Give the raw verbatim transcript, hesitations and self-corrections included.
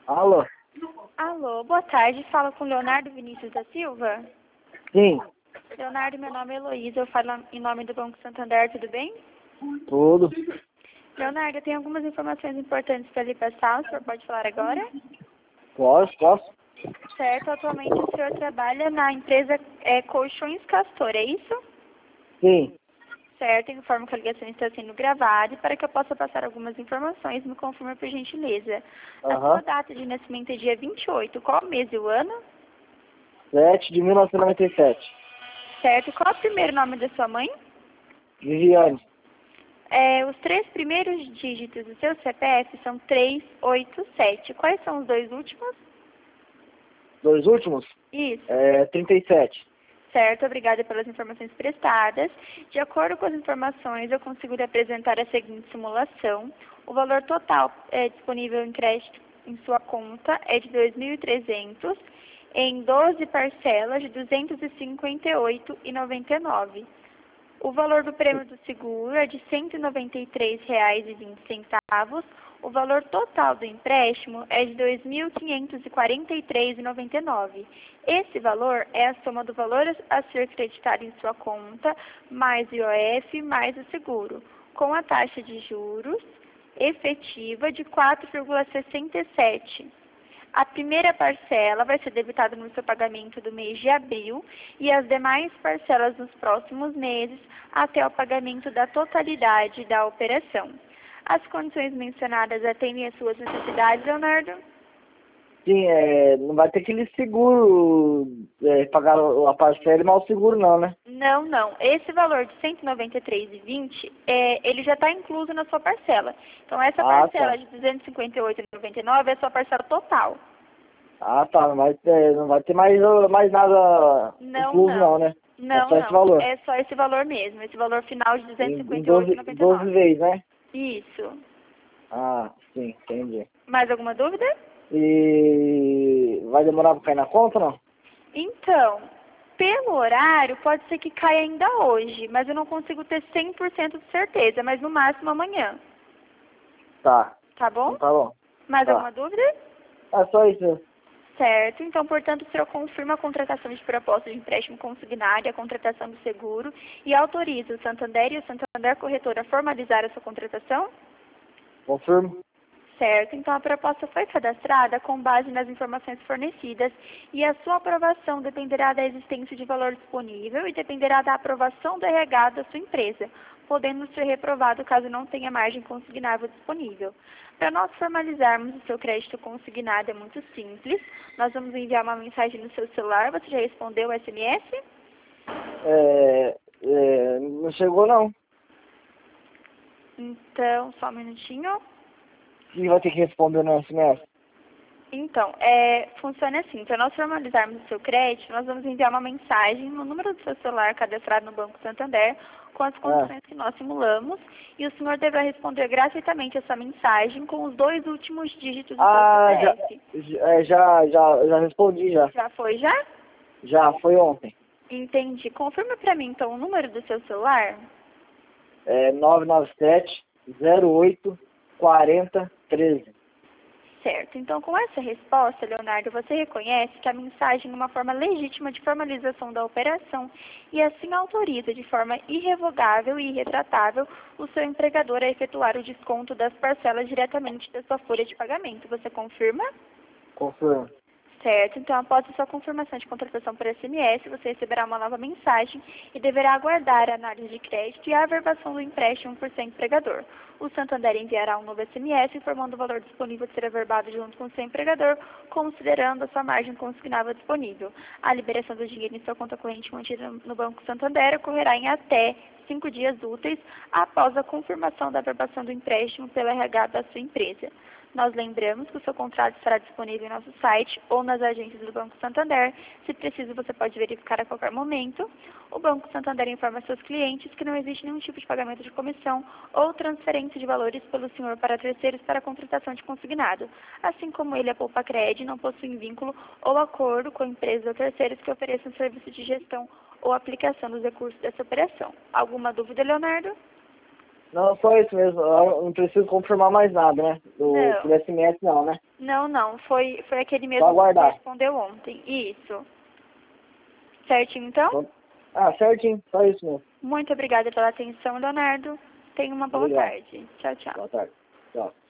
Alô? Alô, boa tarde. Fala com Leonardo Vinícius da Silva. Sim, Leonardo, meu nome é Heloísa. Eu falo em nome do Banco Santander, tudo bem? tudo. Leonardo, eu tenho algumas informações importantes para lhe passar. O senhor pode falar agora? Posso, posso? Certo. Atualmente o senhor trabalha na empresa é, Colchões Castor, é isso? Sim. Certo. Informo que a ligação está sendo gravada e para que eu possa passar algumas informações, me confirma por gentileza. A Aham. sua data de nascimento é dia vinte e oito. Qual o mês e o ano? sete de mil novecentos e noventa e sete. Certo. Qual é o primeiro nome da sua mãe? Viviane. É, os três primeiros dígitos do seu C P F são trezentos e oitenta e sete. Quais são os dois últimos? Dois últimos? Isso. É, trinta e sete. Certo, obrigada pelas informações prestadas. De acordo com as informações, eu consigo lhe apresentar a seguinte simulação. O valor total é, disponível em crédito em sua conta é de dois mil e trezentos em doze parcelas de duzentos e cinquenta e oito reais e noventa e nove centavos. O valor do prêmio do seguro é de cento e noventa e três reais e vinte centavos. O valor total do empréstimo é de dois mil quinhentos e quarenta e três reais e noventa e nove centavos. Esse valor é a soma do valor a ser creditado em sua conta, mais o I O F, mais o seguro, com a taxa de juros efetiva de quatro vírgula sessenta e sete. A primeira parcela vai ser debitada no seu pagamento do mês de abril e as demais parcelas nos próximos meses até o pagamento da totalidade da operação. As condições mencionadas atendem às suas necessidades, Leonardo? Sim, é, não vai ter aquele seguro, é, pagar a parcela e mal o seguro não, né? Não, não. Esse valor de cento e noventa e três reais e vinte centavos, é, ele já está incluso na sua parcela. Então, essa Ah, parcela tá. de duzentos e cinquenta e oito reais e noventa e nove centavos é a sua parcela total. Ah, tá. Não vai ter, não vai ter mais, mais nada Não, incluso não, não. né? É Não, só esse não. valor. É só esse valor mesmo. Esse valor final de Em, em duzentos e cinquenta e oito reais e doze, noventa e doze nove vezes, né? centavos. Isso. Ah, sim, entendi. Mais alguma dúvida? E vai demorar pra cair na conta ou não? Então, pelo horário, pode ser que caia ainda hoje, mas eu não consigo ter cem por cento de certeza, mas no máximo amanhã. Tá. Tá bom? Então tá bom. Mais Tá. alguma dúvida? É só isso. Certo. Então, portanto, o senhor confirma a contratação de proposta de empréstimo consignado e a contratação do seguro e autoriza o Santander e o Santander Corretora a formalizar a sua contratação? Confirmo. Certo. Então, a proposta foi cadastrada com base nas informações fornecidas e a sua aprovação dependerá da existência de valor disponível e dependerá da aprovação do R H da sua empresa, podendo ser reprovado caso não tenha margem consignável disponível. Para nós formalizarmos o seu crédito consignado é muito simples. Nós vamos enviar uma mensagem no seu celular. Você já respondeu o S M S? É, é, não chegou não. Então, só um minutinho. E vai ter que responder no S M S? Então, é, funciona assim, para nós formalizarmos o seu crédito, nós vamos enviar uma mensagem no número do seu celular cadastrado no Banco Santander, com as condições que nós simulamos, e o senhor deverá responder gratuitamente essa mensagem com os dois últimos dígitos do Ah, seu já, C P F. já, já, já, já respondi já. Já foi, já? Já, foi ontem. Entendi. Confirma para mim, então, o número do seu celular. É nove nove sete, zero oito, quarenta, treze. Certo. Então, com essa resposta, Leonardo, você reconhece que a mensagem é uma forma legítima de formalização da operação e assim autoriza de forma irrevogável e irretratável o seu empregador a efetuar o desconto das parcelas diretamente da sua folha de pagamento. Você confirma? Confirmo. Certo. Então, após a sua confirmação de contratação por S M S, você receberá uma nova mensagem e deverá aguardar a análise de crédito e a averbação do empréstimo por seu empregador. O Santander enviará um novo S M S informando o valor disponível a ser averbado junto com o seu empregador, considerando a sua margem consignável disponível. A liberação do dinheiro em sua conta corrente mantida no Banco Santander ocorrerá em até cinco dias úteis após a confirmação da averbação do empréstimo pelo R H da sua empresa. Nós lembramos que o seu contrato estará disponível em nosso site ou nas agências do Banco Santander. Se preciso, você pode verificar a qualquer momento. O Banco Santander informa seus clientes que não existe nenhum tipo de pagamento de comissão ou transferência de valores pelo senhor para terceiros para a contratação de consignado. Assim como ele, a Poupa-Cred, não possui vínculo ou acordo com empresas ou terceiros que ofereçam serviço de gestão ou aplicação dos recursos dessa operação. Alguma dúvida, Leonardo? Não, só isso mesmo. Eu não preciso confirmar mais nada, né? Do, Não. do S M S não, né? Não, não. Foi, foi aquele mesmo Só que aguardar. respondeu ontem. Isso. Certinho, então? Então, ah, certinho. Só isso mesmo. Muito obrigada pela atenção, Leonardo. Tenha uma boa Obrigado. tarde. Tchau, tchau. Boa tarde. Tchau.